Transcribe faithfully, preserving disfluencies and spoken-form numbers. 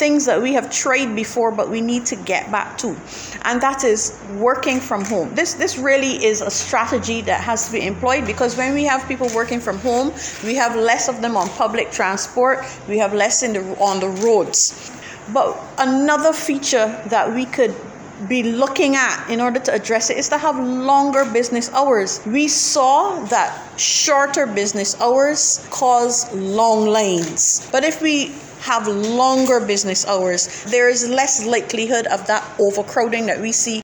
things that we have tried before, but we need to get back to. And that is working from home. This this really is a strategy that has to be employed, because when we have people working from home, we have less of them on public transport, we have less in the on the roads. But another feature that we could be looking at in order to address it is to have longer business hours. We saw that shorter business hours cause long lines. But if we have longer business hours, there is less likelihood of that overcrowding that we see